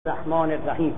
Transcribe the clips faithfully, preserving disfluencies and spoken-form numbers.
الرحمن الرحیم.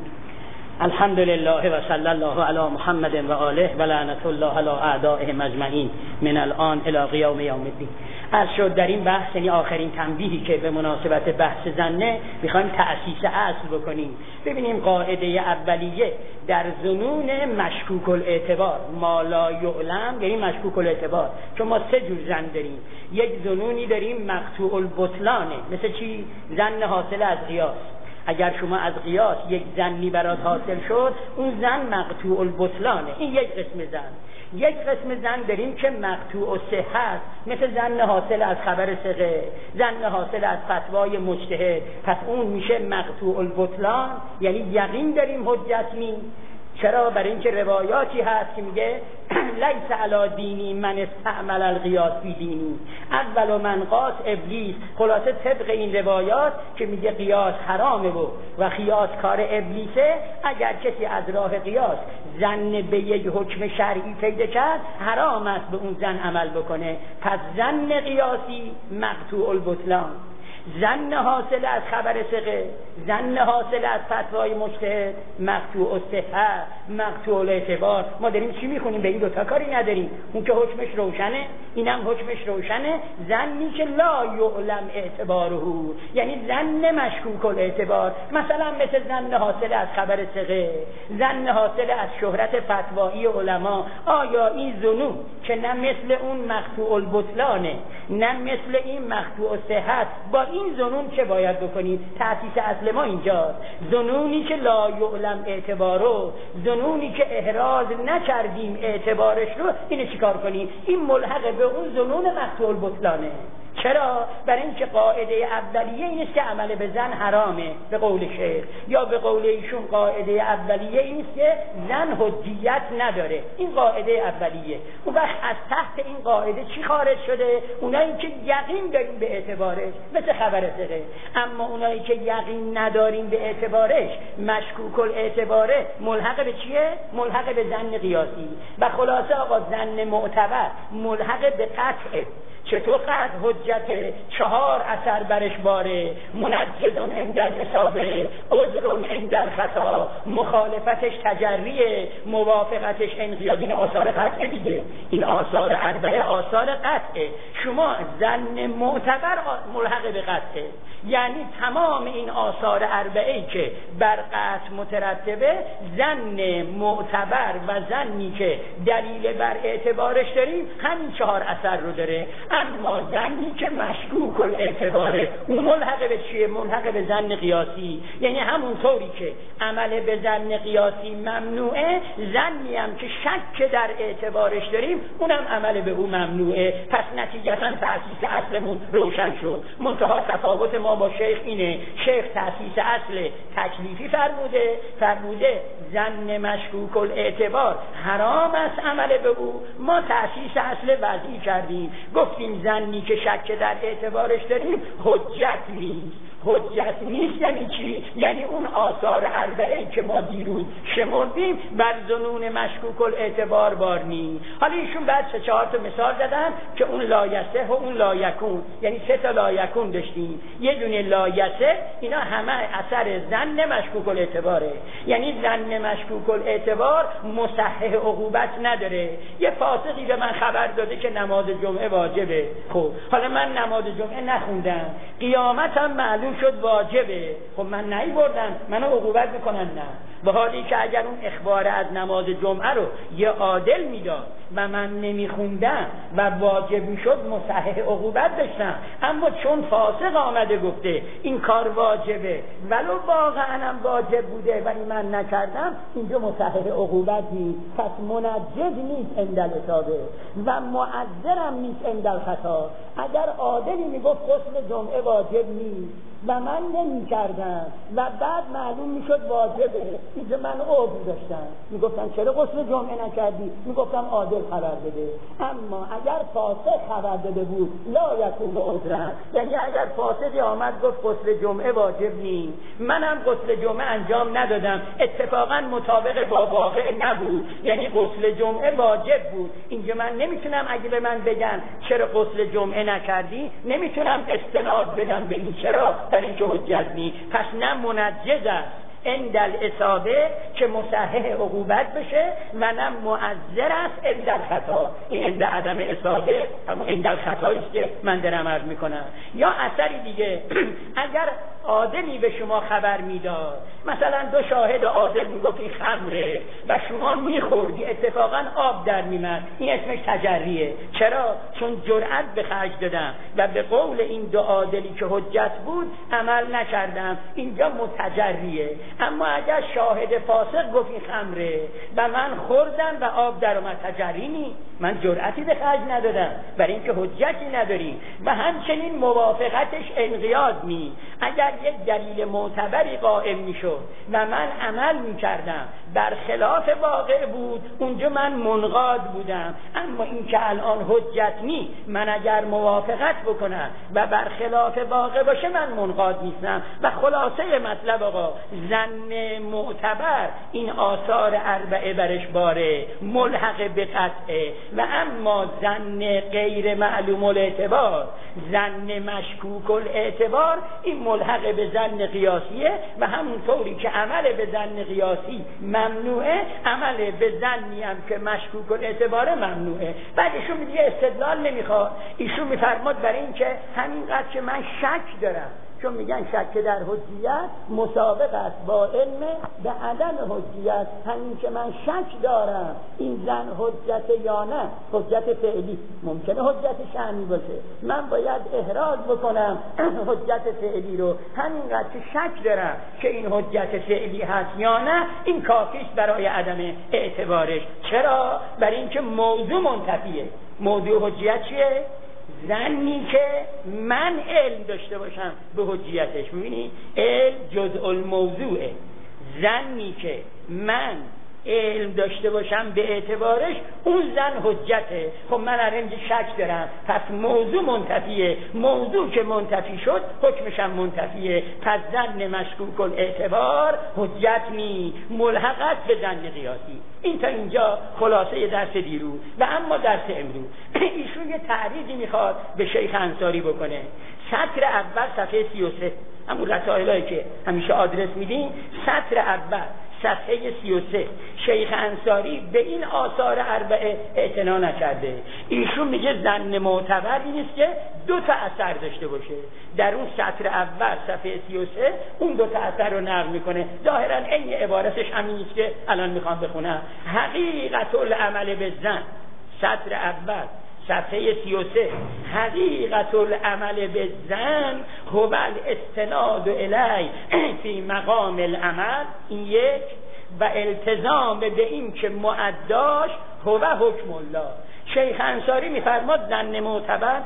الحمد لله و صلی الله علی محمد و آله و لعنت الله علی اعدائهم اجمعین من الان الی قیام یوم الدین. از شد در این بحث، یعنی آخرین تنبیهی که به مناسبت بحث زنه میخوایم تأسیس اصل بکنیم. ببینیم قاعده اولیه در ظنون مشکوک الاعتبار، ما لا یعلم یعنی مشکوک الاعتبار، چون ما سه جور زن داریم. یک ظنونی داریم مقطوع البطلانه، مثل چی؟ زن حاصل از قیاس. اگر شما از قیاس یک زنی برات حاصل شد، اون زن مقطوع البطلانه، این یک قسم زن. یک قسم زن داریم که مقطوع الصحت، مثل زن حاصل از خبر ثقه، زن حاصل از فتوای مجتهد، پس اون میشه مقطوع البطلان، یعنی یقین داریم حجت نیست. چرا؟ برای اینکه روایاتی هست که میگه لیس علی دینی من استعمل القیاس فی دینی، اول من قاس ابلیس. خلاصه طبق این روایات که میگه قیاس حرامه و و قیاس کار ابلیسه، اگر کسی از راه قیاس زن به یک حکم شرعی پیدا کرد، حرام است به اون زن عمل بکنه. پس زن قیاسی مقطوع البطلان، زن حاصل از خبر ثقه، زن حاصل از فتوای مجتهد مقطوع الصحت، مقطوع الاعتبار. ما داریم چی میخونیم؟ به این دوتا کاری نداریم. اون که حکمش روشنه، اینم حکمش روشنه. زنی که لا یعلم اعتباره، یعنی زن مشکوک الاعتبار، مثلا مثل زن حاصل از خبر ثقه، زن حاصل از شهرت فتوایی علما. آیا این ظنون که نه مثل اون مقطوع البطلانه، نه مثل این مقطوع الصحت، با این ظنون چه باید بکنیم؟ تأسیس اصل ما اینجاست. ظنونی که لا یعلم اعتبارو، ظنونی که احراز نکردیم اعتبارش رو، اینو چیکار کنیم؟ این ملحق به اون ظنون مقطوع البطلانه. چرا؟ برای اینکه قاعده اولیه این است که عمل به زن حرامه به قول شیخ، یا به قول ایشون قاعده اولیه این است که زن حجیت نداره. این قاعده اولیه. اون وقت از تحت این قاعده چی خارج شده؟ اونایی که یقین داریم به اعتبارش، مثل خبر ثقه. اما اونایی که یقین نداریم به اعتبارش، مشکوک الاعتباره، ملحق به چیه؟ ملحق به زن قیاسی. و خلاصه آقا زن معتبر ملحق به قطعه. چطور قطع؟ حجت چهار اثر برش باره، منجزون اندر حسابه، عذرون اندر خطا، مخالفتش تجریه، موافقتش انقیاد. این آثار قطعه دیگه، این آثار اربعه آثار قطعه. شما زن معتبر ملحق به قطعه، یعنی تمام این آثار اربعه‌ای که بر قطع مترتبه، زن معتبر و زنی که دلیل بر اعتبارش داریم همین چهار اثر رو داره. اما زنی که مشکوک الاعتباره، اون ملحق به چیه؟ ملحق به زن قیاسی. یعنی همون طوری که عمل به زن قیاسی ممنوعه، زنی هم که شک در اعتبارش داریم، اونم عمل به اون ممنوعه. پس نتیجتا تأسیس اصلمون روشن شد. منتها تفاوت ما با شیخ اینه، شیخ تأسیس اصل تکلیفی فرموده، فرموده زن مشکوک الاعتبار حرام است عمل به او. ما تأسیس اصل وضعی کردیم، گفتیم زنی که شک در اعتبارش داریم حجت نیست. حجت نیست یعنی چی؟ یعنی اون آثار اربعه‌ای که ما دیروز شمردیم بر ظنون مشکوک الاعتبار بار نیست. حالا ایشون بعد سه چهار تا مثال دادن که اون لایسه و اون لایکون، یعنی سه تا لایکون داشتیم. یه دونه لایسه، اینا همه اثر زن مشکوک الاعتباره، یعنی زن مشکوک الاعتبار مصحح عقوبت نداره. یه فاسقی به من خبر داده که نماز جمعه واجبه. خب حالا من نماز جمعه نخوندم، قیامتم معلوم شد واجبه. خب من نیوردم، منو عقوبت میکنن؟ نه. به حالی که اگر اون اخبار از نماز جمعه رو یه عادل میداد و من نمیخوندم و واجب میشد، مصحح عقوبت داشتم. اما چون فاسق آمده گفته این کار واجبه، ولو واقعا هم واجب بوده ولی من نکردم، اینجا مصحح عقوبت نیست. پس منجز نیست عند الاصابه و معذرم نیست عند الخطا. اگر عادلی میگفت غسل جمعه واجب نیست و من نمی کردم و بعد معلوم می شد واجبه، اینجا من عذر داشتم، می گفتم چرا غسل جمعه نکردی؟ می گفتم عادل خبر بده. اما اگر فاسق خبر داده بود لا یکون عذرا، یعنی اگر فاسقی آمد گفت غسل جمعه واجب نیست، منم غسل جمعه انجام ندادم، اتفاقا مطابق با واقع نبود، یعنی غسل جمعه واجب بود، اینجا من نمیتونم اگه به من بگن چرا غسل جمعه نکردی، نمیتونم استناد بدم به این چرا، در این که حجت نیست. پس نه منجز است عند الاصابه که مصحح عقوبت بشه و نه معذر است عند الخطا. این عند عدم اصابه اما عند الخطا است که من دارم عرض میکنم. یا اثری دیگه اگر آدمی به شما خبر میداد، مثلا دو شاهد عادل میگفت این خمره و شما میخوردی، اتفاقا آب در میمد، این اسمش تجریه. چرا؟ چون جرأت به خرج دادم و به قول این دو عادلی که حجت بود عمل نکردم، اینجا متجریه. اما اگر شاهد فاسق گفت این خمره و من خوردم و آب در اومد، تجری نی، من جرأتی به خرج ندادم، برای اینکه حجتی نداریم. و همچنین موافقتش انقیاد نی. اگر یک دلیل معتبری قائم میشد و من عمل میکردم بر خلاف واقع بود، اونجا من منقاد بودم. اما این که الان حجت نی، من اگر موافقت بکنم و بر خلاف واقع باشه من منقاد نیستم. و خلاصه مطلب آقا، ظن معتبر این آثار اربعه برش باره، ملحق به قطعه. و اما ظن غیر معلوم الاعتبار، ظن مشکوک الاعتبار، این ملحق به ظن قیاسیه. و همونطوری که عمل به ظن قیاسی ممنوعه، عمل به ظنی هم که مشکوک الاعتبار ممنوعه. بعد ایشون دیگه استدلال نمیخواد، ایشون میفرماد برای این که همینقدر که من شک دارم، چون میگن شک در حجیت مسابق است با علم به عدم حجیت، همین که من شک دارم این زن حجت یا نه، حجت فعلی، ممکنه حجت شأنی باشه، من باید احراز بکنم حجت فعلی رو. همینقدر که شک دارم که این حجت فعلی هست یا نه، این کافیست برای عدم اعتبارش. چرا؟ برای اینکه موضوع منتفیه. موضوع حجیت چیه؟ زنی که من علم داشته باشم به حجیتش. میبینی؟ علم جزء الموضوعه. زنی که من علم داشته باشم به اعتبارش، اون زن حجته. خب من الان شک دارم، پس موضوع منتفیه. موضوع که منتفی شد حکمشم منتفیه. پس زن مشکوک الاعتبار حجت نی، ملحقت به زن قیاسی. این تا اینجا خلاصه درس دیروز. و اما درس امروز ایشون یه تعریضی میخواد به شیخ انصاری بکنه. سطر اول صفحه سی و سه، همون رسائلایی که همیشه آدرس میدین، سطر اول صفحه سی و سه، شیخ انصاری به این آثار اربعه اعتنا نکرده. ایشون میگه ظن معتبر این است که دو تا اثر داشته باشه. در اون سطر اول صفحه سی و سه اون دو تا اثر رو نقل میکنه. ظاهرا این عبارتش همین است که الان میخوام بخونم. حقیقت العمل به ظن، سطر اول صفحه سی و سه، حقیقت العمل به ظن هو الاستناد الی فی مقام العمل، این یک، و التزام به این که معداش هو حکم الله. شیخ انصاری میفرماد ظن معتبر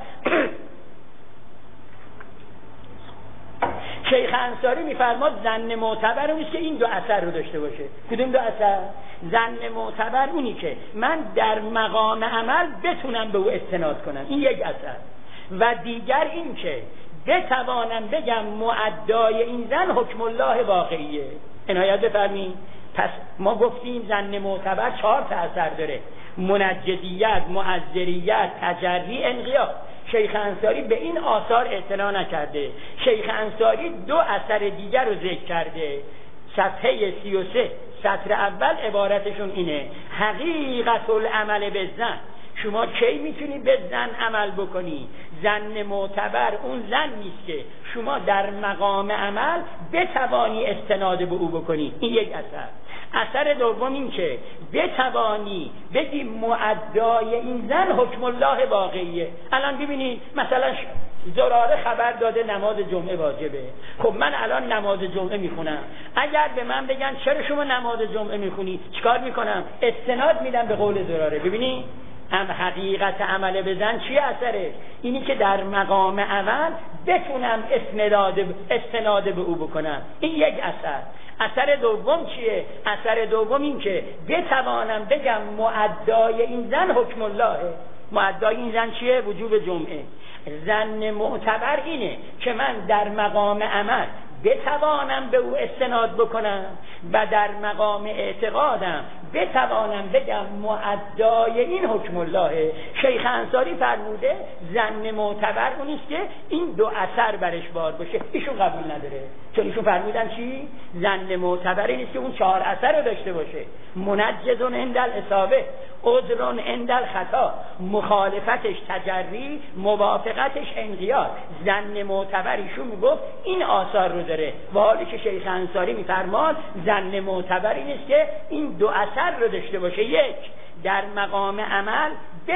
شیخ انصاری میفرماد ظن معتبر اونیست که این دو اثر رو داشته باشه. کدوم دو اثر؟ ظن معتبر اونی که من در مقام عمل بتونم به او استناد کنم، این یک اثر. و دیگر این که بتوانم بگم معدای این زن حکم الله واقعیه. عنایت بفرمایید. پس ما گفتیم ظن معتبر چهار تا اثر داره: منجدیت، معذریت، تجری، انقیاد. شیخ انصاری به این آثار اعتنا نکرده. شیخ انصاری دو اثر دیگر رو ذکر کرده. صفحه سی و سه سطر اول عبارتشون اینه: حقیقت العمل به ظن. شما کی میتونی به ظن عمل بکنی؟ ظن معتبر اون ظن نیست که شما در مقام عمل بتوانی استناد به او بکنی، این یک اثر. اثر دوم این که بتوانی بگی معدای این زن حکم الله واقعیه. الان ببینید مثلا زراره خبر داده نماز جمعه واجبه. خب من الان نماز جمعه میخونم، اگر به من بگن چرا شما نماز جمعه میخونی، چیکار میکنم؟ استناد میدم به قول زراره. ببینید هم حقیقت عمل بزن چی اثره؟ اینی که در مقام عمل بتونم استناد استناد به او بکنم، این یک اثر. اثر دوم چیه؟ اثر دوم این که بتوانم بگم معدای این زن حکم اللهه. معدای این زن چیه؟ وجوب جمعه. ظن معتبر اینه که من در مقام عمل بتوانم به او استناد بکنم و در مقام اعتقادم بتوانم بگم معدای این حکم الله. شیخ انصاری فرموده ظن معتبر اونیست که این دو اثر برش بار باشه. ایشون قبول نداره، چون ایشون فرمودن چی؟ ظن معتبر اینیست که اون چهار اثر رو داشته باشه: منجزون عند الاصابه، عذرون عند الخطا، مخالفتش تجری، موافقتش انقیاد. ظن معتبر ایشون میگفت این آثار رو داره، و حالی که شیخ انصاری میفرماد ظن معتبر اینیست که این دو اثر رو داشته باشه: یک، در مقام عمل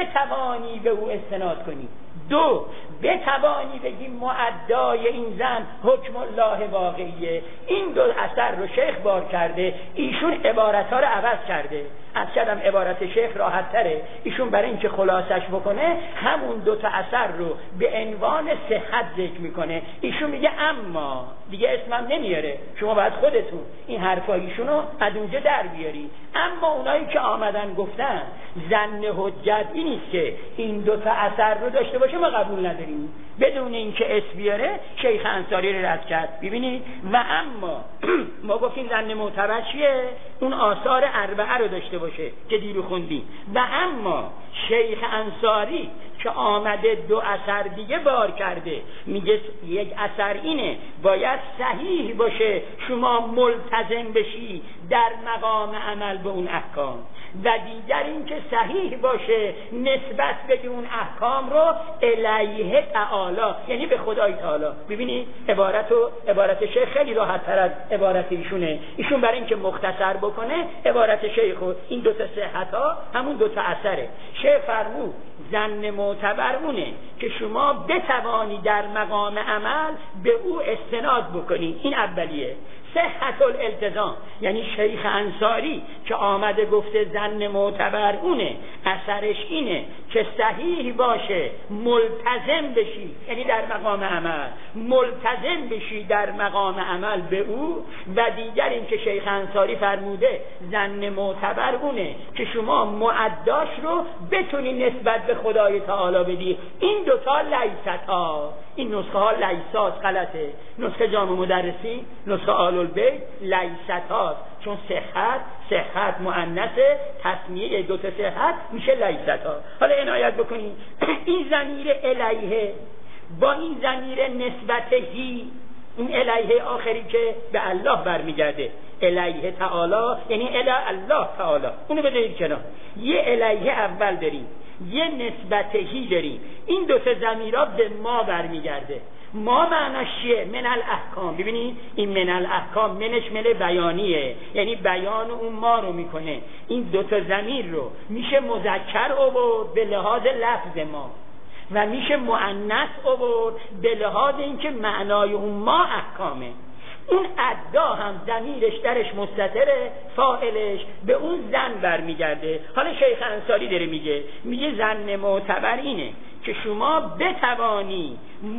بتوانی به او استناد کنی، دو، بتوانی بگی معدای این زن حکم الله واقعیه. این دو اثر رو شیخ بار کرده، ایشون عبارت ها رو عوض کرده. از کردم عبارت شیخ راحت تره، ایشون برای اینکه خلاصش بکنه همون دو تا اثر رو به عنوان صحت ذکر میکنه. ایشون میگه اما دیگه اسمم نمیاره، شما باید خودتون این حرفایشون رو از اونجا در بیاری. اما اونایی که آمدن گفتن ظن حجت این نیست که این دو تا اثر رو داشته باشه، ما قبول نداریم، بدون اینکه اسم بیاره شیخ انصاری رو رد کرد. ببینید، و اما ما گفتیم ظن معتبر چیه؟ اون آثار اربعه رو داشته باشه که دیرو خوندیم. و اما شیخ انصاری که آمده دو اثر دیگه بار کرده، میگه یک اثر اینه باید صحیح باشه، شما ملتزم بشی در مقام عمل به اون احکام، و دیگر این که صحیح باشه نسبت به اون احکام رو الیه تعالی، یعنی به خدای تعالی. ببینید عبارت و عبارت شیخ خیلی راحت تر از عبارت ایشونه. ایشون برای اینکه مختصر بکنه عبارت شیخ و این دو تا صحت ها همون دو تا اثره. شیخ فرمود ظن معتبر اونه که شما بتوانی در مقام عمل به او استناد بکنی، این اولیه. صحت الالتزام یعنی شیخ انصاری که آمده گفته ظن معتبر اونه، اثرش اینه که صحیح باشه ملتزم بشی، یعنی در مقام عمل ملتزم بشی در مقام عمل به او. و دیگر این که شیخ انصاری فرموده ظن معتبر اونه که شما معداش رو بتونی نسبت به خدای تعالی بدی. این دوتا لیستا، این نسخه ها لیساس غلطه، نسخه جامع مدرسی، نسخه آل البیت لیستاست، چون صحت صحت مؤنث، تسمیه دو تا صحت میشه لیستا. حالا عنایت بکنید این ضمیر الیه با این ضمیر نسبتهی، این الیه آخری که به الله برمیگرده، الیه تعالی یعنی الی الله تعالی، اونو بذارید کنار. یه الیه اول داریم، یه نسبتهی داریم، این دو تا ضمیرها به ما برمیگرده. ما معناش چیه؟ من الاحکام. ببینید این من الاحکام منش مل بیانیه، یعنی بیان اون ما رو میکنه. این دو تا ضمیر رو میشه مذکر آورد به لحاظ لفظ ما و میشه مؤنث آورد به لحاظ اینکه معنای اون ما احکامه. اون ادا هم ضمیرش درش مستتره، فاعلش به اون زن برمیگرده. حالا شیخ انصاری داره میگه میگه ظن معتبر اینه که شما بتوانی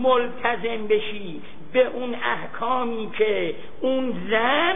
ملتزم بشی به اون احکامی که اون زن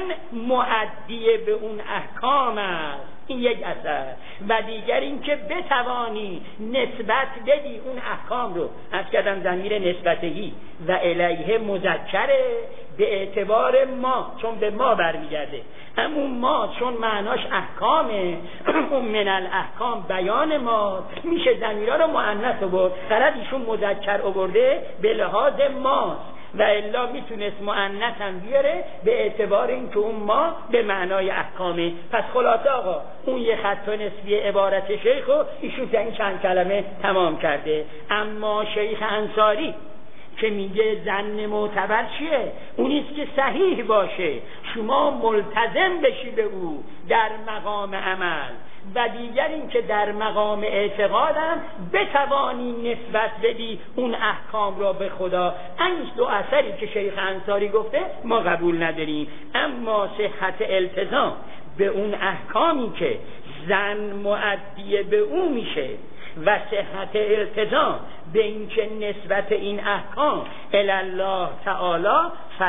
معدیه به اون احکام است، این یک اثر. و دیگر این که بتوانی نسبت بدی اون احکام رو، از کردم ضمیر نسبتهی و الیه مذکره به اعتبار ما، چون به ما برمیگرده. اما ما چون معناش احکامه، اون من الاحکام بیان ما، میشه ضمیرها رو مؤنث آورد. غلط ایشون مذکر آورده به لحاظ ماست و الا میتونست مؤنث هم بیاره به اعتبار اینکه اون ما به معنای احکامه. پس خلاصه آقا اون یه خط نسبی عبارت شیخ و ایشون تا این چند کلمه تمام کرده. اما شیخ انصاری که میگه ظن معتبر چیه؟ اونیست که صحیح باشه، شما ملتزم بشی به او در مقام عمل، و دیگر این که در مقام اعتقادم بتوانی نسبت بدی اون احکام را به خدا. این دو اثری که شیخ انصاری گفته ما قبول نداریم. اما صحت التزام به اون احکامی که زن معدیه به او میشه و صحت التزام به اینکه نسبت این احکام الله تعالی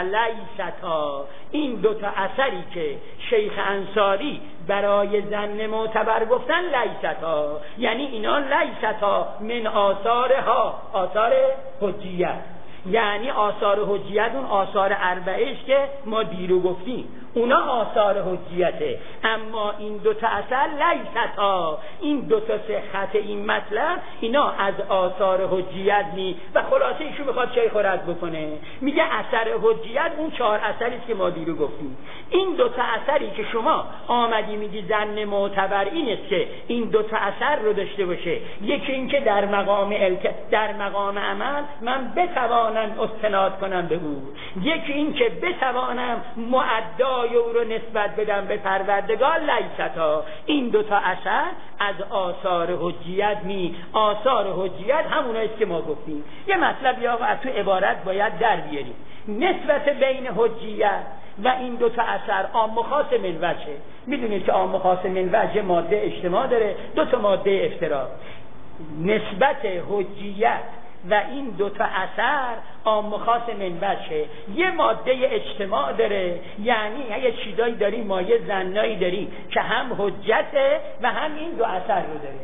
فلیستا، این دوتا اثری که شیخ انصاری برای ظن معتبر گفتن لیستا، یعنی اینا لیستا من آثارها، آثار حجیت، یعنی آثار حجیت اون آثار اربعه است که ما دیرو گفتیم. اونا آثار حجیته، اما این دو تا اثر لیستا، این دو تا صحت این مطلب اینا از آثار حجیت نی. و خلاصه ایشون میخواد چای خورد بکنه، میگه اثر حجیت اون چهار اثری است که ما دیرو گفتیم. این دو تا اثری که شما آمدی میگی ظن معتبر این است که این دو تا اثر رو داشته باشه، یکی این که در مقام الک... در مقام عمل من بتوانم استناد کنم به او، یکی این که بتوانم معدای او رو نسبت بدم به پروردگار. لیستا، این دو تا اثر از آثار حجیت نی. آثار حجیت هموناییست که ما گفتیم. یه مطلب یا از تو عبارت باید در بیاریم، نسبت بین حجیت و این دو تا اثر عام و خاص من وجه. میدونید که عام و خاص من وجه ماده اجتماع داره، دو تا ماده افتراق. نسبت حجیت و این دو تا اثر عام و خاص من وجه، یه ماده اجتماع داره، یعنی یه چیزایی داریم، ما یه ظنایی داریم که هم حجته و هم این دو اثر رو داره،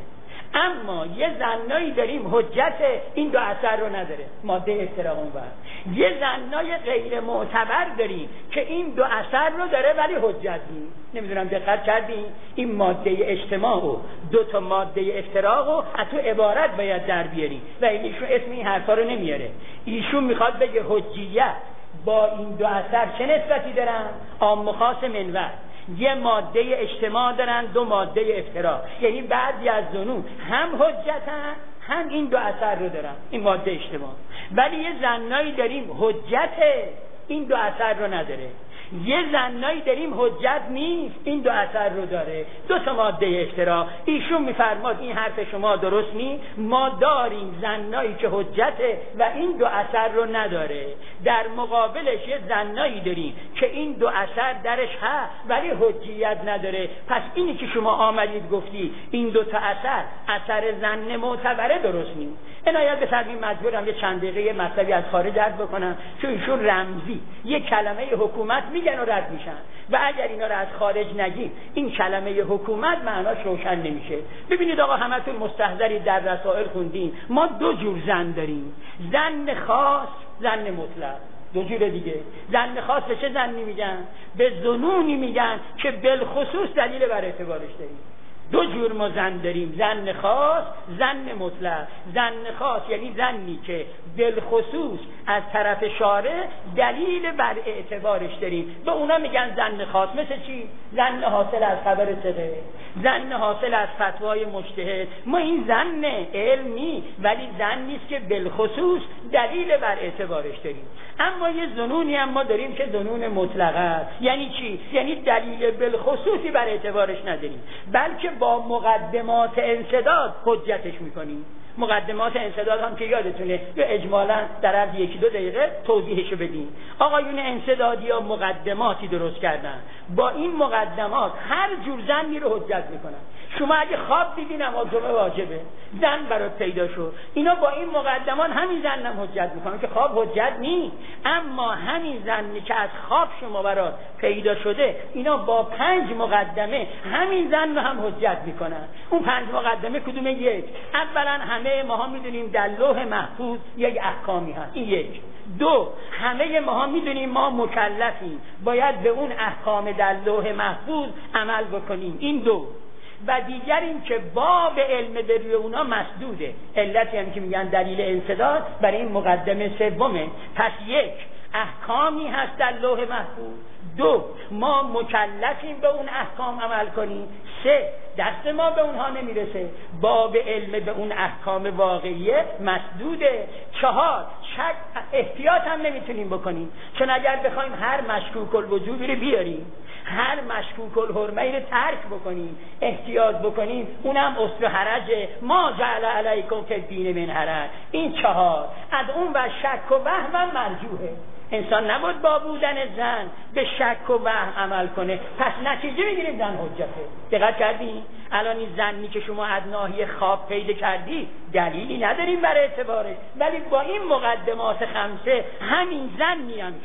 اما یه ظنایی داریم حجت این دو اثر رو نداره، ماده افتراق اون بر. یه ظنای غیر معتبر داریم که این دو اثر رو داره ولی حجت نیست. نمیدونم دقت کردین؟ این ماده اجتماع و دو تا ماده افتراق و از تو عبارت باید در بیاریم و ایشون اسم این حرفا رو نمیاره. ایشون میخواد بگه حجیت با این دو اثر چه نسبتی دارن؟ عام و خاص من وجه. یه ماده اجتماع دارن، دو ماده افتراق، یعنی بعضی از ظنون هم حجتن هم این دو اثر رو دارن، این ماده اجتماع. ولی یه ظنایی داریم حجت این دو اثر رو نداره، یه ظنایی داریم حجت نیست این دو اثر رو داره، دو تا ماده اشتراک. ایشون میفرماد این حرف شما درست نیست، ما داریم ظنایی که حجته و این دو اثر رو نداره، در مقابلش یه ظنایی داریم که این دو اثر درش هست ولی حجیت نداره. پس اینی که شما آمدید گفتی این دو تا اثر اثر ظن معتبره درست نیست. عنایت بفرمایید، مجبورم یه چند دقیقه یه مطلبی از خارج عرض بکنم، چون ایشون رمزی یه کلمه حکومت میگن و رد میشن و اگر اینا رو از خارج نگیم این کلمه حکومت معناش روشن نمیشه. ببینید آقا، همتون مستحضری در رسائل خوندین، ما دو جور ظن داریم، ظن خاص، ظن مطلق. دو جور دیگه. ظن خاص به چه ظنی میگن؟ به ظنونی میگن که بالخصوص دلیل بر اعتبارش داریم. دو جور ما ظن داریم، ظن خاص، ظن مطلق. ظن خاص یعنی ظنی که بالخصوص از طرف شارع دلیل بر اعتبارش داریم، به اونا میگن ظن خاص. مثل چی؟ ظن حاصل از خبر ثقه، ظن حاصل از فتوای مجتهد. ما این ظن علمی ولی ظن نیست که بالخصوص دلیل بر اعتبارش داریم. اما یه ظنونی هم ما داریم که ظنون مطلقه است. یعنی چی؟ یعنی دلیل بالخصوصی بر اعتبارش نداریم، بلکه با مقدمات انسداد حجتش میکنیم. مقدمات انسداد هم که یادتونه یا اجمالا در از یکی دو دقیقه توضیحشو بدیم. آقایون انسدادی ها مقدماتی درست کردن، با این مقدمات هر جور ظنی رو حجت میکنن. شما اگه خواب دیدین نماز جمعه واجبه، ظن برات پیدا شد، اینا با این مقدمات همین ظن هم حجت میکنن که خواب حجت نیست، اما همین ظنی که از خواب شما برات پیدا شده اینا با پنج مقدمه همین ظن رو هم حجت میکنن. اون پنج مقدمه کدومه؟ یک، اولا همه ما ها میدونیم در لوح محفوظ یک احکامی هست، این یک. دو، همه ما ها میدونیم ما مکلفیم، باید به اون احکام در لوح محفوظ عمل بکنیم، این دو. و دیگر این که باب علم به روی اونا مسدوده، علتی هم که میگن دلیل انسداد برای این مقدمه سومه. پس یک، احکامی هست در لوح محفوظ. دو، ما مکلفیم به اون احکام عمل کنیم. سه، دست ما به اونها نمیرسه، باب علم به اون احکام واقعیه مسدوده. چهار، شک احتیاط هم نمیتونیم بکنیم، چون اگر بخوایم هر مشکوک الوجوبی رو بیاریم، هر مشکوک الحرمه رو ترک بکنیم، احتیاط بکنیم، اونم اصل حرجه، ما جعل علیکم فی الدین من حرج. این چهار. از اون و شک و وهم هم مرجوحه. انسان نبود با بودن زن به شک و وهم عمل کنه، پس نتیجه میگیریم زن حجته. دقت کردی؟ الان این زنی که شما از ناحیه خواب پیدا کردی دلیلی نداریم برای اعتبارش، ولی با این مقدمات خمسه همین زنی هم که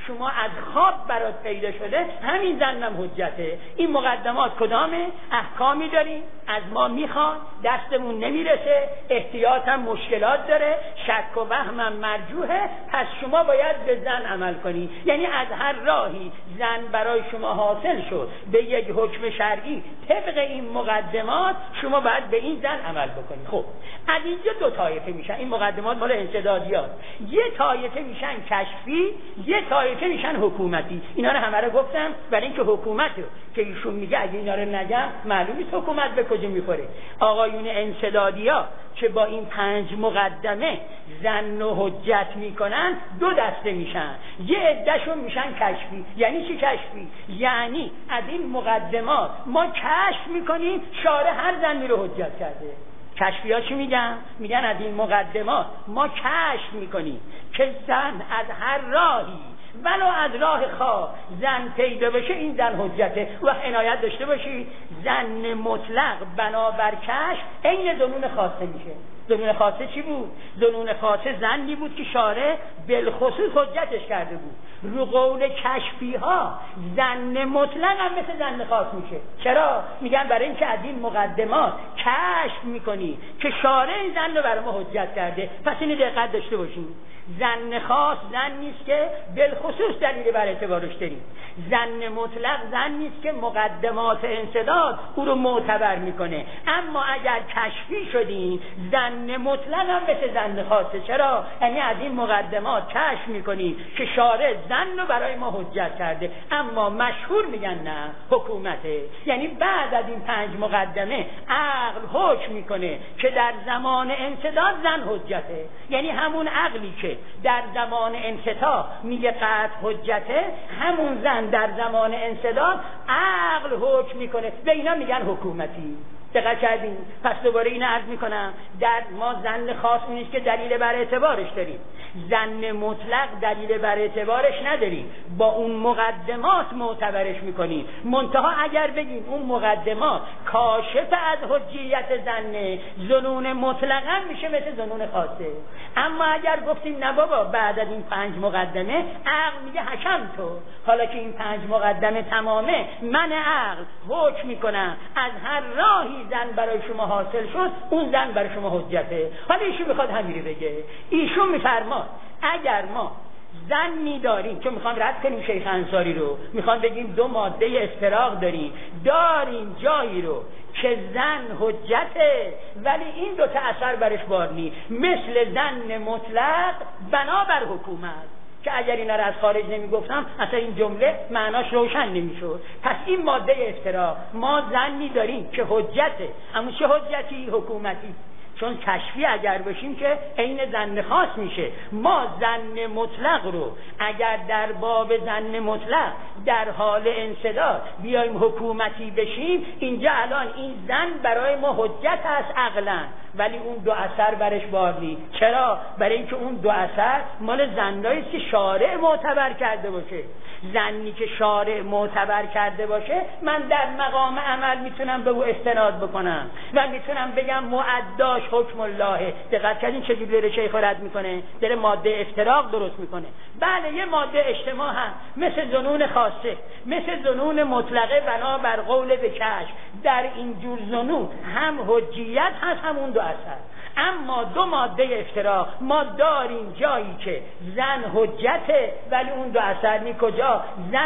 شما از خواب برات پیدا شده، همین زنم حجته. این مقدمات کدامه؟ احکامی داریم، از ما میخواد، دستمون نمیرسه، احتیاطم مشکلات داره، شک و وهمم مرجوحه، پس شما باید به زن عمل کنی. یعنی از هر راهی زن برای شما حاصل شد به یک حکم شرعی طبق این مقدمات، شما باید به این زن عمل بکنی. خب از اینجا دو طایفه میشن. این مقدمات مال انسدادیات. یه طایفه میشن کشفی، یه طایفه میشن حکومتی. اینا رو همه رو گفتم برای اینکه حکومت رو که ایشون میگه اگه اینا رو نگم معلوم نیست حکومت به کجا میخوره. آقایون انسدادیات که با این پنج مقدمه زن و حجت میکنن دو دسته میشن. یه عدهشون میشن کشفی. یعنی چی کشفی؟ یعنی از این مقدمات ما کشف میکنیم شارع هر زنی رو حجت کرده. کشفی ها چی میگن؟ میگن از این مقدمات ما کشف میکنیم که زن از هر راهی ولو از راه خواه زن پیدا بشه، این زن حجته. و عنایت داشته باشید زن مطلق بنابر کشف عین ظنون خاصه میشه. ظنون خاصه چی بود؟ ظنون خاصه زنی بود که شارع بالخصوص حجتش کرده بود. رو قول کشفی ها زن مطلق هم مثل زن خاص میشه. چرا؟ میگن برای اینکه از این مقدمات کشف میکنی که شارع این زن رو برای ما حجت کرده. پس اینو دقت داشته باشین. زن خاص زن نیست که بالخصوص دلیل بر اعتبارش داریم. زن مطلق زن نیست که مقدمات انسداد او رو معتبر میکنه. اما اگر کشفی شدیم زن مطلق هم مثل زن خاصه. چرا؟ یعنی از این مقدمات کشف میکنیم که شارع زن رو برای ما حجت کرده. اما مشهور میگن نه حکومته. یعنی بعد از این پنج مقدمه عقل حکم میکنه که در زمان انسداد زن حجته. یعنی همون عقلی که در زمان انقطاع میگه قطع حجته، همون زن در زمان انسداد عقل حکم میکنه. به اینا میگن حکومتی. دقت کردین؟ پس دوباره اینو عرض میکنم، در ما زن خاص نیست که دلیل بر اعتبارش داریم، زن مطلق دلیل بر اعتبارش نداریم، با اون مقدمات معتبرش میکنیم. منتها اگر بگیم اون مقدمات کاشف از حجیت زنه، ظنون مطلقا میشه مثل ظنون خاصه. اما اگر گفتیم نه بابا بعد از این پنج مقدمه عقل میگه حکم تو، حالا که این پنج مقدمه تمامه، من عقل حکم میکنم از هر راهی زن برای شما حاصل شد، اون زن برای شما حجته. حالا ایشون میخواد همین رو بگه. ایشون میفرماد اگر ما زن میداریم، چون میخوام رد کنیم شیخ انصاری رو، میخوام بگیم دو ماده افتراق داریم، داریم جایی رو که زن حجته ولی این دو تا اثر برش بار نی، مثل زن مطلق بنابر حکومت، که اگر اینا رو از خارج نمیگفتم اصلا این جمله معناش روشن نمیشد. پس این ماده افتراق، ما زنی داریم که حجته، اما چه حجتی؟ حکومتی. چون کشفی اگر باشیم که عین زن خاص میشه. ما زن مطلق رو اگر در باب زن مطلق در حال انسداد بیایم حکومتی بشیم، اینجا الان این زن برای ما حجت است عقلا، ولی اون دو اثر برش بار نیست. چرا؟ برای اینکه اون دو اثر مال زنایی است که شارع معتبر کرده باشه. زنی که شارع معتبر کرده باشه من در مقام عمل میتونم به او استناد بکنم و میتونم بگم معداش حکم الله. دقت کردین چجوری داره شیخ رد میکنه؟ داره ماده افتراق درست میکنه. بله یه ماده اجتماع هم مثل ظنون خاصه، مثل ظنون مطلقه بنا بر قول به کشف، در این جور ظنون هم حجیت هست هم اون دو اثر. اما دو ماده افتراق ما داریم جایی که زن حجته ولی اون دو اثر نی. کجا؟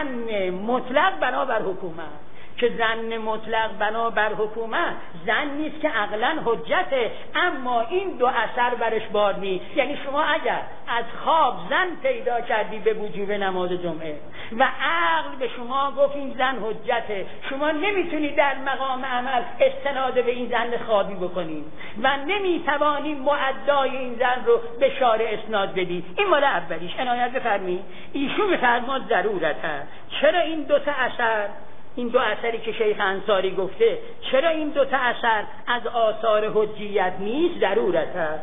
زن مطلق بنا بر حکومت، که زن مطلق بنا بر حکومت زن نیست که عقلا حجته، اما این دو اثر برش بار نیست. یعنی شما اگر از خواب زن پیدا کردی به وجوب نماز جمعه و عقل به شما گفت این زن حجته، شما نمیتونی در مقام عمل استناد به این زن خوابی بکنی و نمیتوانی معدای این زن رو به شارع اسناد بدی. این مال اولیش. عنایت بفرمایید. ایشون میفرماد ضرورت هست. چرا این دو تا اثر، این دو اثری که شیخ انصاری گفته، چرا این دو تا اثر از آثار حجیت نیست؟ ضرورت هست.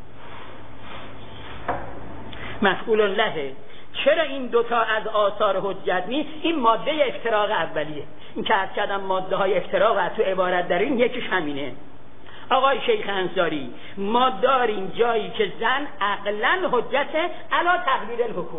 مفعول له. چرا این دوتا از آثار حجت نیست؟ این ماده افتراق اولیه. این که عرض کردم ماده های افتراق تو عبارت داریم، یکیش همینه. آقای شیخ انصاری، ما داریم جایی که زن عقلا حجته علی تقدیر الحکومت،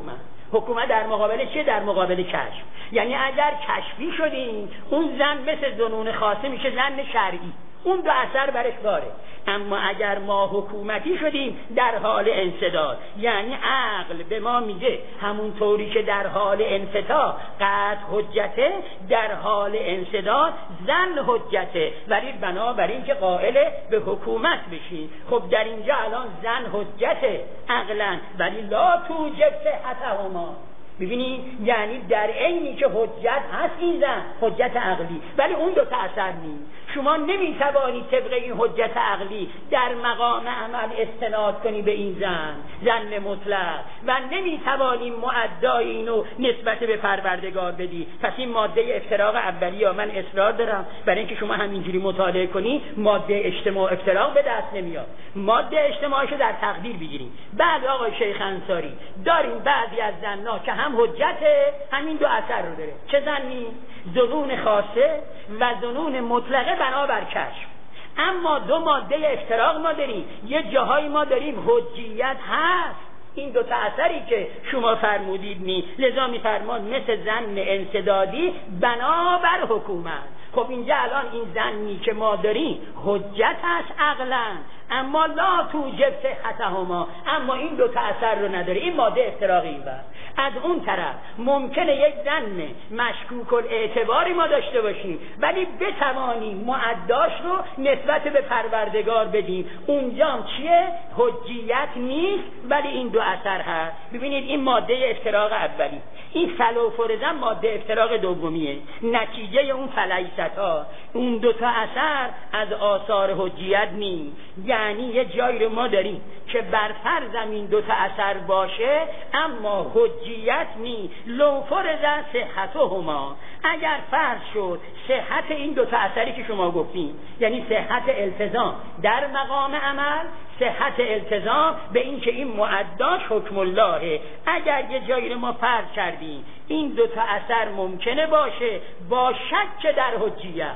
حکومت در مقابل چه؟ در مقابل کشف. یعنی اگر کشفی شدیم اون زن مثل ظنون خاصه میشه زن شرعی، اون دو اثر برش داره. اما اگر ما حکومتی شدیم در حال انسداد، یعنی عقل به ما میگه همون طوری که در حال انفتاح قطع حجته، در حال انسداد زن حجته، ولی بنابراین که قائل به حکومت بشین. خب در اینجا الان زن حجته عقلا، ولی لا توجب صحتهما. ببینید یعنی در عینی که حجت هست این زن حجت عقلی، ولی اون دو تا اثر نیست. شما نمیتوانید طبق این حجت عقلی در مقام عمل استناد کنی به این زن زن مطلق و نمیتوانید معدای اینو نسبت به پروردگار بدی. پس این ماده افتراق اولی یا من اصرار دارم برای اینکه شما همینجوری مطالعه کنی ماده اجتماع افتراق به دست نمیاد، ماده اجتماعشو در تقدیر بگیریم. بعد آقای شیخ انصاری داریم بعضی از زن‌ها که هم حجته همین دو اثر رو داره. چه زنی؟ ظنون خاصه و ظنون مطلقه بنابر کشف. اما دو ماده افتراق ما داریم، یه جاهای ما داریم حجیت هست، این دو تا اثری که شما فرمودید نی، لذا میفرمان مثل زن انسدادی بنابر حکومت. خب اینجا الان این زنی که ما داریم حجت هست عقلا، اما لا توجب صحتهما، اما این دو تا اثر رو نداره. این ماده افتراقی بر. از اون طرف ممکنه یک زن مشکوک الاعتباری ما داشته باشیم ولی بتوانیم معداش رو نسبت به پروردگار بدیم، اونجا هم چیه؟ حجیت نیست ولی این دو اثر هست. ببینید این ماده افتراق اولی. این فلو فرزن ماده افتراق دومیه، نتیجه اون فلیست ها. اون دو تا اثر از آثار حجیت نیست. یعنی یه جایی رو ما داریم که بر فرض این دو تا اثر باشه اما حجیت نیست. لو فرض صحتهما، اگر فرض شد صحت این دو تا اثری که شما گفتین، یعنی صحت التزام در مقام عمل، صحت التزام به این که این معداش حکم اللهه، اگر یه جایی رو ما فرض کردیم این دو تا اثر ممکنه باشه با شک در حجیت،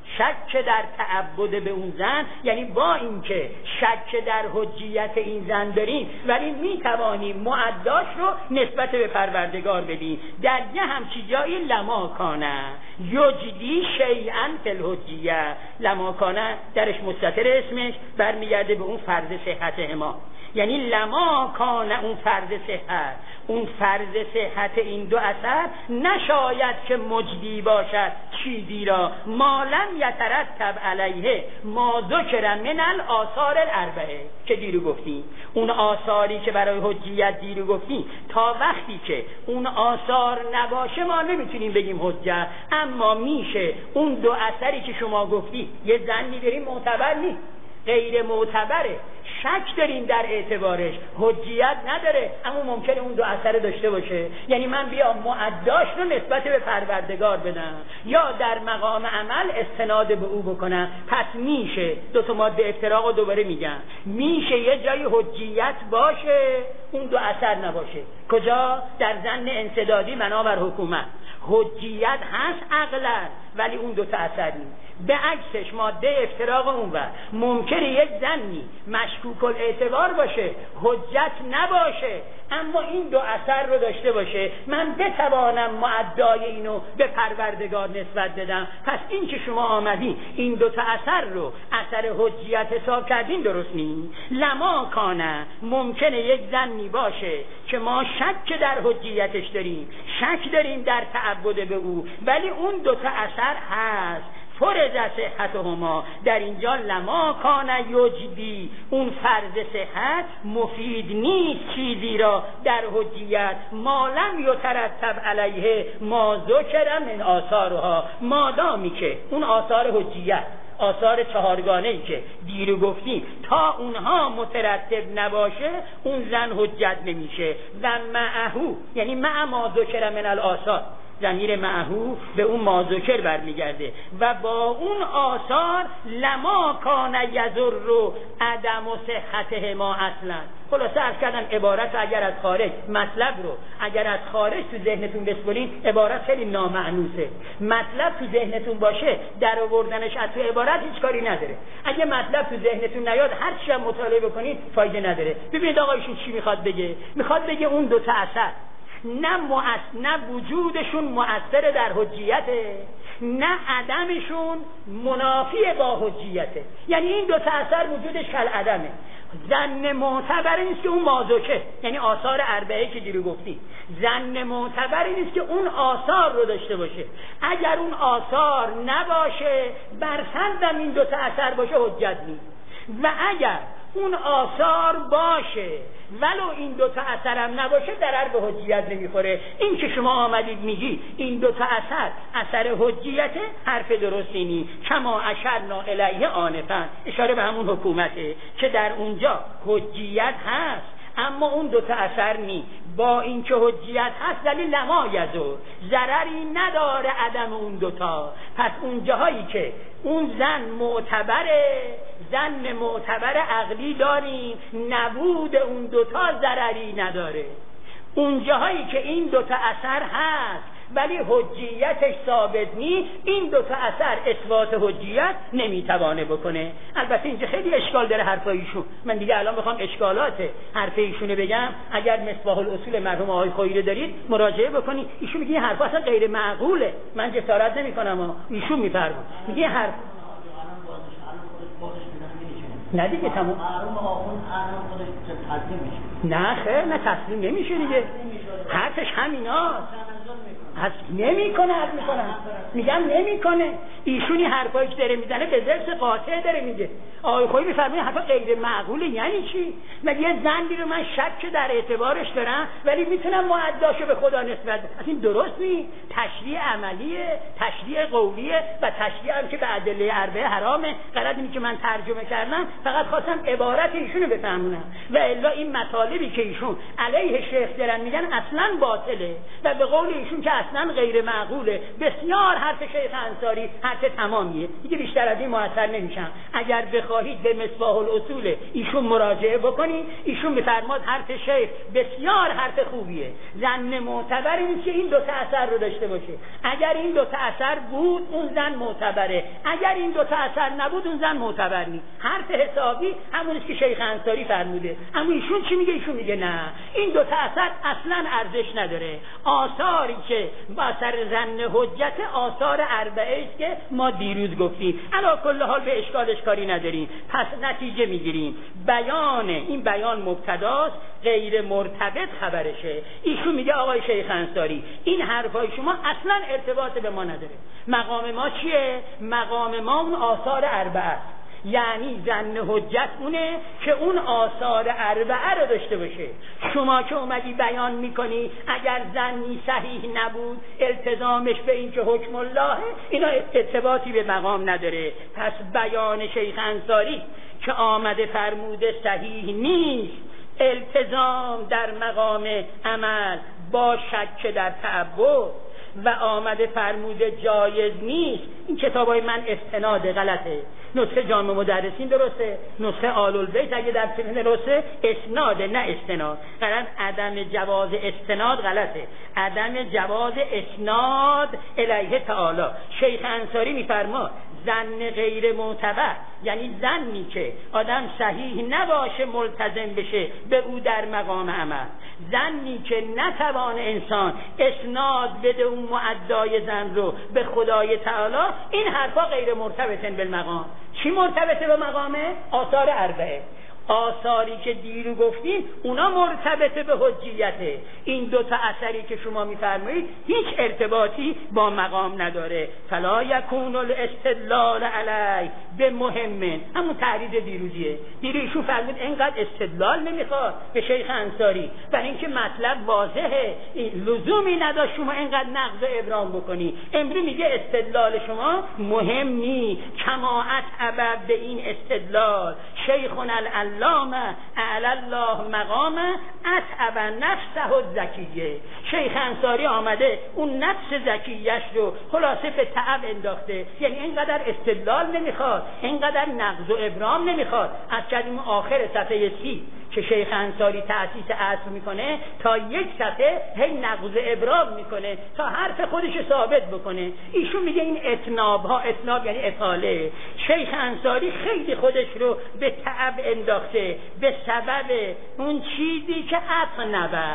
شک در تعبد به اون زن، یعنی با اینکه شک در حجیت این زن داریم ولی میتوانیم معداش رو نسبت به پروردگار بدیم. در یه همچی جایی لما کانه یجدی شیئا فی الحجیه، لما کانه درش مستتر اسمش برمیگرده به اون فرض صحت اما، یعنی لما کانه اون فرض صحت، اون فرض صحت این دو اثر نشاید که مجدی باشد چیزی را ما لم یترتب علیه ما ذکر من الاثار الاربعه که دیرو گفتیم. اون آثاری که برای حجیت دیرو گفتیم تا وقتی که اون آثار نباشه ما نمیتونیم بگیم حجت. اما میشه اون دو اثری که شما گفتی یه زنی داریم معتبر نیست، غیر معتبره، شک داریم در اعتبارش، حجیت نداره اما ممکنه اون دو اثر داشته باشه، یعنی من بیام معداش رو نسبت به پروردگار بدم یا در مقام عمل استناد به او بکنم. پس میشه دو تا ماده افتراق رو دوباره میگم، میشه یه جای حجیت باشه اون دو اثر نباشه. کجا؟ در ظن انسدادی بنابر حکومت حجیت هست عقلا ولی اون دو تا اثر نیست. به عکسش ماده افتراق اون و ممکنه یک زنی مشکوک الاعتبار باشه حجت نباشه اما این دو اثر رو داشته باشه، من بتوانم معدای اینو به پروردگار نسبت بدم. پس این که شما آمدین این دو تا اثر رو اثر حجیت حساب کردین درست نیست. لما کانه ممکنه یک زنی باشه که ما شک در حجیتش داریم، شک داریم در تعبد به او، ولی اون دو تا اثر هست فرض صحتهما. در اینجا لما کان یجدی اون فرض صحت مفید نیست چیزی را در حجیت ما لم یترتب علیه ما ذکر من آثارها، مادامی که اون آثار حجیت آثار چهارگانه‌ای که دیرو گفتیم تا اونها مترتب نباشه اون زن حجت نمیشه. و معهو یعنی مع ما ذکر من الاثار، ضمیر معهو به اون ما ذکر برمیگرده و با اون آثار لما کان یضر عدم صحته ما اصلا. خلاصه عرض کردم عبارت اگر از خارج مطلب رو اگر از خارج تو ذهنتون بسپرین عبارت خیلی نامعنوسه، مطلب تو ذهنتون باشه در آوردنش از تو عبارت هیچ کاری نداره. اگه مطلب تو ذهنتون نیاد هر چی هم مطالعه بکنید فایده نداره. ببینید آقا ایشون چی میخواد بگه؟ میخواد بگه اون دو تا اثر نه مؤثر، نه وجودشون مؤثر در حجیته، نه عدمشون منافی با حجیته. یعنی این دو تا اثر وجودش کل عدمه. ظن معتبر نیست که اون مازوکه، یعنی آثار اربعه که دیرو گفتی، ظن معتبر نیست که اون آثار رو داشته باشه. اگر اون آثار نباشه برسندم این دو تا اثر باشه حجت نیست، و اگر اون آثار باشه ولو این دو تا اثرم نباشه ضرر به حجیت نمیخوره. این که شما آمدید میگی این دو تا اثر اثر حجیته، حرف درستی نی. کما اشرنا الیه آنفا، اشاره به همون حکومته که در اونجا حجیت هست اما اون دو تا اثر نی. با این که حجیت هست ولی لما یزور، ضرری نداره عدم اون دوتا. پس اون جاهایی که اون زن معتبره، زن معتبر عقلی داریم، نبود اون دوتا ضرری نداره. اون جاهایی که این دوتا اثر هست ولی حجیتش ثابت نیست، این دوتا اثر اثبات حجیت نمیتوانه بکنه. البته اینجا خیلی اشکال داره حرفایشون، من دیگه الان بخوام اشکالات حرفایشونو بگم، اگر مصباح الاصول مرحوم آقای خویی دارید مراجعه بکنید. ایشون میگه این حرف اصلا غیر معقوله، من جسارت نمیکنم، ایشون میفرمایه میگه حرف نه دیگه تمام نه خیر، نه تسلیم نمیشه دیگه، حرفش همیناست. حس نمیکنه، حس میکنه میگم نمیکنه. ایشونی حرفایی که داره میزنه به ذرس قاطع داره میگه. آقای خویی میفرمایه حرفا غیر معقوله. یعنی چی؟ مگه یه زنی رو من شک در اعتبارش دارم ولی میتونم معداشو به خدا نسبت بدم؟ این درست نیست. تشریع عملیه، تشریع قولیه و تشریع هم که به ادله اربعه حرامه. غلط اینه که من ترجمه کردم، فقط خواستم عبارت ایشونو بفهمونم و الا این مطالبی که ایشون علیه شیخ دارن میگن اصلا باطله و به قول ایشون که اصلا غیر معقوله. بسیار حرف شیخ انصاری حرف تمامیه، دیگه بیشتر از این مؤثر نمیشم. اگر بخواهید به مصباح الاصول ایشون مراجعه بکنید، ایشون بفرماد حرف شیخ بسیار حرف خوبیه. زن معتبر نیست که این دو تا اثر رو داشته باشه. اگر این دو تا اثر بود اون زن معتبره، اگر این دو تا اثر نبود اون زن معتبر نیست. حرف حسابی همونیست که شیخ انصاری فرموده. اما ایشون چی میگه؟ ایشون میگه نه، این دو تا اثر اصلا ارزش نداره. آثاری که با اثر زن حجت آثار اربعه است که ما دیروز گفتیم. علا کل حال به اشکالش کاری نداریم. پس نتیجه میگیریم بیان این بیان مبتداست، غیر مرتبط خبرشه. ایشون میگه آقای شیخ انصاری این حرفای شما اصلا ارتباط به ما نداره. مقام ما چیه؟ مقام ما اون آثار اربعه است. یعنی زن حجت اونه که اون آثار اربعه رو داشته باشه. شما که اومدی بیان میکنی اگر زنی صحیح نبود التزامش به این که حکم الله، اینا ارتباطی به مقام نداره. پس بیان شیخ انصاری که آمده فرموده صحیح نیست، التزام در مقام عمل با شک در تعبد و آمده فرموده جایز نیست. این کتابای من استناد غلطه. نسخه جامع مدرسین درسته، نسخه آل البیت اگه در فقه درسته اسناده نه استناد. غلط عدم جواز استناد غلطه، عدم جواز اسناد الیه تعالی. شیخ انصاری میفرما زن غیر معتبر یعنی زنی که آدم صحیح نباشه ملتزم بشه به او در مقام عمل، زنی که نتوان انسان اسناد بده اون معدای زن رو به خدای تعالی، این حرفا غیر مرتبطن بالمقام. چی مرتبطه به مقامه؟ آثار اربعه. آثاری که دیرو گفتیم اونا مرتبطه به حجیته. این دو تا اثری که شما میفرمایید هیچ ارتباطی با مقام نداره. فلا یکون الاستدلال علی به مهمن، همون تحریر دیروزیه. دیروزشون فرمود اینقدر استدلال نمیخواد به شیخ انصاری، برای اینکه مطلب واضحه، لزومی نداشت شما اینقدر نقض و ابرام بکنی. امروز میگه استدلال شما مهم نی، کماعت عبد به این استدلال شیخون العلامه اعلی الله مقامه اتعب نفسه الزکیه. شیخ انصاری آمده اون نفس زکیش رو خلاصه به تعب انداخته. یعنی اینقدر استدلال نمیخواد، اینقدر نقض و ابرام نمیخواد. از کردیم آخر صفحه سی که شیخ انصاری تأسیس عصر میکنه تا یک صفحه هی نقض ابرام میکنه تا حرف خودش ثابت بکنه. ایشون میگه این اتناب ها، اتناب یعنی اطاله. شیخ انصاری خیلی خودش رو به تعب انداخته به سبب اون چیزی که عطا نبرد.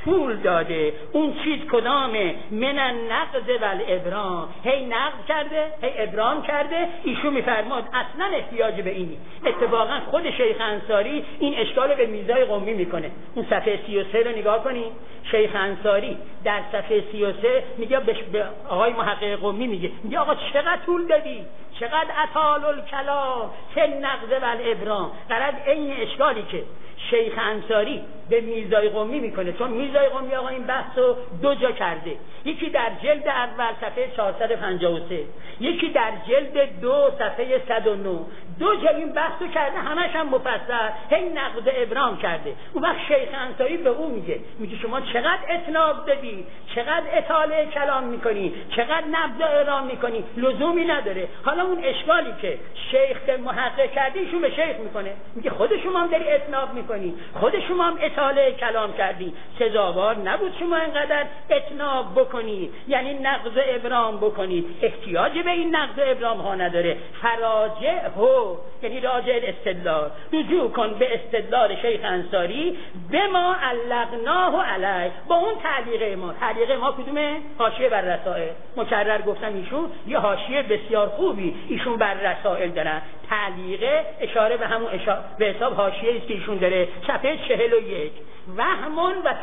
طول داده. اون چیز کدامه؟ من النقض و الابرام، هی نقض کرده هی ابرام کرده. ایشون میفرماد اصلا احتیاج به این نیست. اتفاقا خود شیخ انصاری این اشکال رو به میرزای قمی میکنه. اون صفحه سی و سه رو نگاه کنید. شیخ انصاری در صفحه سی و سه میگه به آقای محقق قمی میگه میگه آقا چقدر طول دادی، چقدر اطال الکلام چه نقض و الابرام. غرض این اشکالی که شیخ انصاری به میرزای قمی میکنه، چون میرزای قمی آقا این بحث رو دو جا کرده، یکی در جلد اول صفحه چهارصد و پنجاه و سه، یکی در جلد دو صفحه صد و نه. دو جا این بحث رو کرده، همش هم مفصل هی نقض ابرام کرده. اون وقت شیخ انصاری به اون میگه میگه شما چقدر اتناب دادی، چقدر اطاله کلام میکنی، چقدر نبذ ابرام میکنی، لزومی نداره. حالا اون اشکالی که شیخ محقق کرده ایشون به شیخ میکنه میگه خود شما هم داری اتناب میکنی، خود شما هم اطاله کلام کردی، سزاوار نبود شما اینقدر اتناب بکنی، یعنی نقض ابرام بکنید. احتیاج به این نقض ابرام ها نداره. فراجع هو یعنی راجع الاستدلال، رجوع کن به استدلال شیخ انصاری به ما علقناه علیه، با اون تعلیق ما. تعلیق ما کدومه؟ حاشیه بر رسائل. مکرر گفتم ایشون یه حاشیه بسیار خوبی ایشون بر رسائل دارن. تعلیقه اشاره به همون اشاره به حساب حاشیه است که ایشون داره، صفحه چهل و یک. وهمون و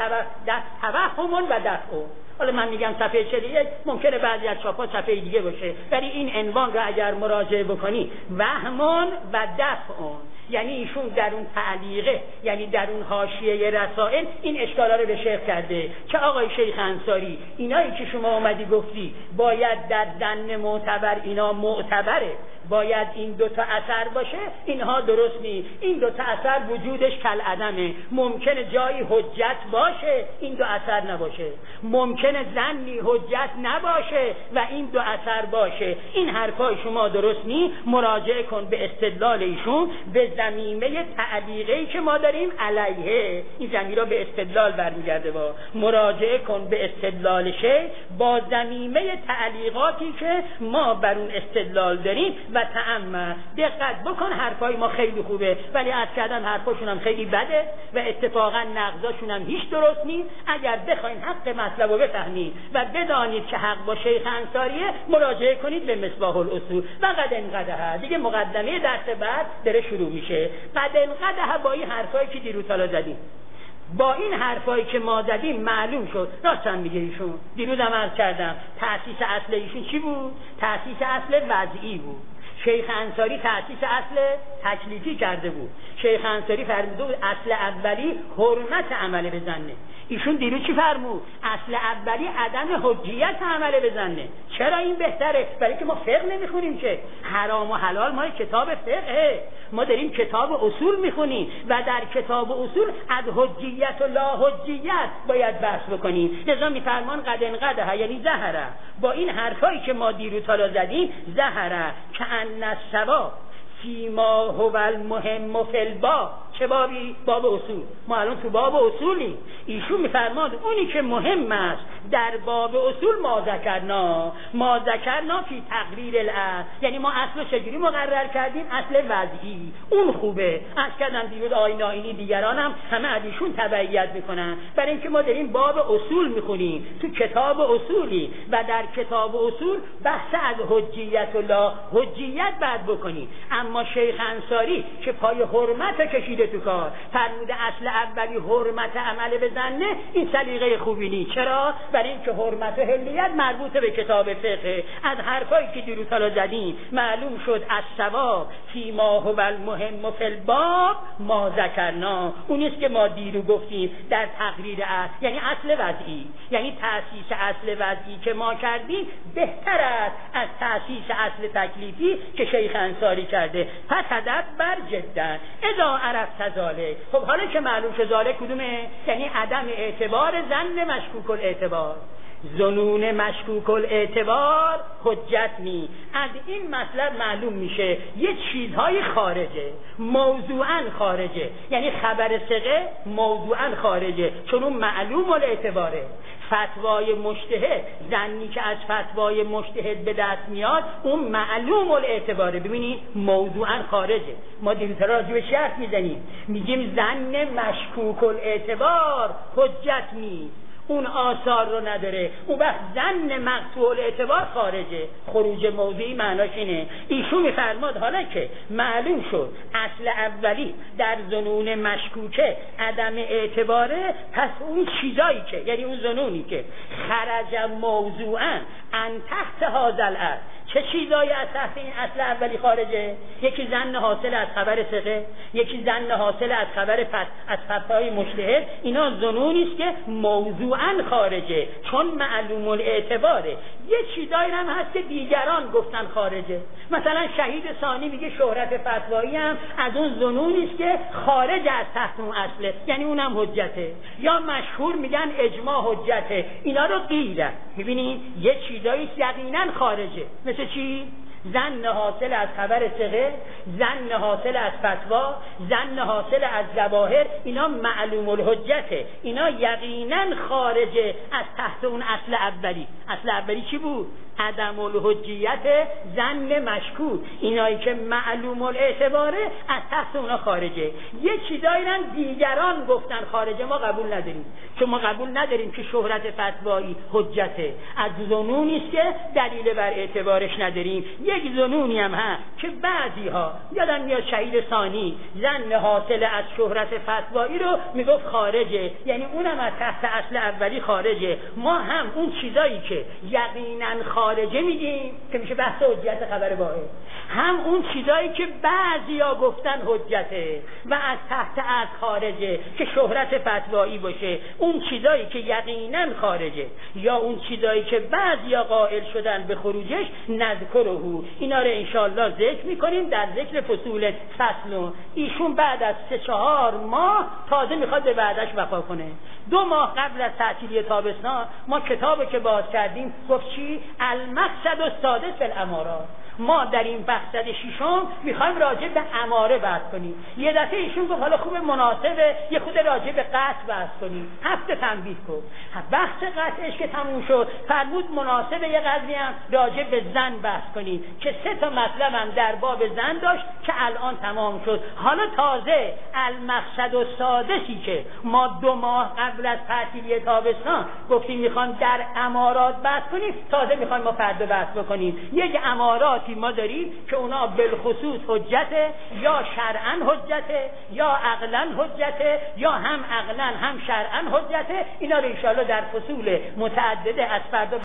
توهمون و دفعون. حالا من میگم صفحه چهل و یک، ممکنه بعضی از چاپ‌ها صفحه دیگه باشه، ولی این عنوان رو اگر مراجعه بکنی وهمون و دفعون، یعنی ایشون در اون تعلیقه، یعنی در اون حاشیه رسائل این اشکالا رو به شیخ کرده که آقای شیخ انصاری اینایی که شما اومدی گفتی باید در ظن معتبر اینا معتبره، باید این دو تا اثر باشه، اینها درست نیست. این دو تا اثر وجودش کل عدمه. ممکنه جایی حجت باشه این دو اثر نباشه، ممکنه ظنی حجت نباشه و این دو اثر باشه. این حرفای شما درست نیست. مراجعه کن به استدلال ایشون به ضمیمه تعلیقی که ما داریم علیه. این ضمیرا به استدلال برمیگرده. با مراجعه کن به استدلال شی با ضمیمه تعلیقاتی که ما بر اون استدلال داریم و تأمل دقت بکن. حرفای ما خیلی خوبه ولی از کردن حرفاشون هم خیلی بده و اتفاقا نقضاشون هم هیچ درست نیست. اگر بخواین حق مطلب رو بفهمید و بدانید که حق با شیخ انصاریه، مراجعه کنید به مصباح الاصول. و قد انقدح دیگه مقدمه درس بعد داره شروع میشه. قد انقدح با این حرفایی که دیروز حالا زدیم، با این حرفایی که ما زدیم معلوم شد راستن میگه ایشون. دیروز هم عرض کردم تأسیس اصل ایشون چی بود؟ تأسیس اصل وضعی بود. شیخ انصاری تأسیس اصل تکلیفی کرده بود. شیخ انصاری فرموده بود اصل اولی حرمت عمل به ظنه. ایشون دیروز چی فرمود؟ اصل اولی عدم حجیت عمل به ظنه. چرا این بهتره؟ برای که ما فقه نمیخونیم که حرام و حلال ما کتاب فقه، ما داریم کتاب اصول میخونیم و در کتاب اصول از حجیت و لا حجیت باید بحث بکنیم. لذا میفرمان قد انقدح یعنی ظهره. با این حرفایی که ما دیروز حالا زدیم ظهره که ان الصواب فیما هو المهم فی الباب. چه بابی؟ باب اصول. ما الان تو باب اصولی. ایشون میفرماد اونی که مهم است در باب اصول ما ذکرنا ما ذکرنا فی تقریر الاصل، یعنی ما اصل چجوری مقرر کردیم؟ اصل وضعی. اون خوبه. از کردن دیروز آیین آینی دیگران هم همه از ایشون تبعیت میکنن، برای اینکه ما داریم باب اصول میخونیم تو کتاب اصولی و در کتاب اصول بحث از حجیت و لا حجیت بعد بکنیم. اما شیخ انصاری که پای حرمت کشیده تو کار، فرموده اصل اولی حرمت عمل به ظنه، این سلیقه خوبی نیست. چرا؟ برای اینکه حرمت و حلیت مربوط به کتاب فقه. از حرفایی که دیروز حالا زدیم معلوم شد از ثواب فی ما هو المهم فی الباب ما ذکرنا. اونیست که ما دیروز گفتیم در تقریر اصل، یعنی اصل وضعی، یعنی تأسیس اصل وضعی که ما کردیم بهتر است از تأسیس اصل تکلیفی که شیخ انصاری کرده. پس هدف بر جدا اذا عرفت ذالک. خب حالا که معلوم شد ذالک کدومه؟ یعنی عدم اعتبار ظن مشکوک الاعتبار. ظنون مشکوک الاعتبار حجت نی. از این مطلب معلوم میشه یه چیزهای خارجه، موضوعاً خارجه، یعنی خبر ثقه موضوعاً خارجه، چون اون معلوم الاعتباره. فتوای مجتهد، زنی که از فتوای مجتهد به دست میاد، اون معلوم الاعتباره. ببینید موضوعاً خارجه. ما دیگه راجع به شرط میزنیم، میگیم زن مشکوک الاعتبار حجت نیست، اون آثار رو نداره، اون وقت زن مقطوع الاعتبار خارجه. خروج موضوعی معناش اینه. ایشون میفرماد حالا که معلوم شد اصل اولی در ظنون مشکوکه عدم اعتباره، پس اون چیزایی که، یعنی اون ظنونی که خرج موضوعا ان تحت هذا الاصل، چه چیزایی از تحت این اصل اولی خارجه؟ یکی ظن حاصل از خبر ثقه، یکی ظن حاصل از خبر فت از فتوای مجتهد. اینا ظنونی است که موضوعاً خارجه، چون معلوم الاعتباره. یه چیزایی هم هست که دیگران گفتن خارجه. مثلا شهید ثانی میگه شهرت فتوایی هم از اون ظنونی است که خارج از تحت اون اصله، یعنی اونم حجته. یا مشهور میگن اجماع حجته. اینا رو غیره. میبینید یه چیزایی یقینا خارجه. مثل چی؟ ظن حاصل از خبر ثقه، ظن حاصل از فتوا، ظن حاصل از ظواهر، اینا معلوم الحجته، اینا یقینا خارجه از تحت اون اصل اولی. اصل اولی چی بود؟ عدم الحجیت ظن مشکوک. اینایی که معلوم الاعتباره از تحت اونا خارجه. یه چیزایی هم دیگران گفتن خارجه، ما قبول نداریم، چون ما قبول نداریم که شهرت فتوایی حجته. از ظنونی است که دلیل بر اعتبارش نداریم. یک ظنونی هم هست که بعضی ها یادم میاد شهید ثانی ظن حاصل از شهرت فتوایی رو میگفت خارجه، یعنی اونم از تحت اصل اولی خارجه. ما هم اون چیزایی که یقینا خارجه میگیم که میشه بحث حجت خبر واحد، هم اون چیزایی که بعضی ها گفتن حجته و از تحت اصل خارجه که شهرت فتوایی باشه، اون چیزایی که یقینا خارجه، یا اون چیزایی که بعضی ها قائل شدن به خروجش نذکره. اینا رو انشاءالله ذکر میکنیم در ذکر فصول فصل. ایشون بعد از سه چهار ماه تازه میخواد به وعدش وفا کنه. دو ماه قبل از تعطیلی تابستان ما کتابی که باز کردیم گفت چی؟ المقصد السادس فی الامارات. ما در این مقصد ششم میخوایم راجع به اماره بحث کنیم. یه دفعه ایشون گفت حالا خوب مناسبه یه خود راجع به قطع بحث کنیم. هفته تنبیه کن. بحث قطعش که تموم شد فرمود مناسبه یه قضیه هم راجع به زن بحث کنیم که سه تا مطلب هم در باب زن داشت که الان تمام شد. حالا تازه المقصد السادسی که ما دو ماه قبل از تعطیلی تابستان گفتیم میخوام در امارات بحث کنیم، تازه میخوایم ما فردا بحث بکنیم. یک اماراتی ما داریم که اونا بالخصوص حجته، یا شرعاً حجته، یا عقلاً حجته، یا هم عقلاً هم شرعاً حجته. اینا رو ان شاءالله در فصول متعدده از فردا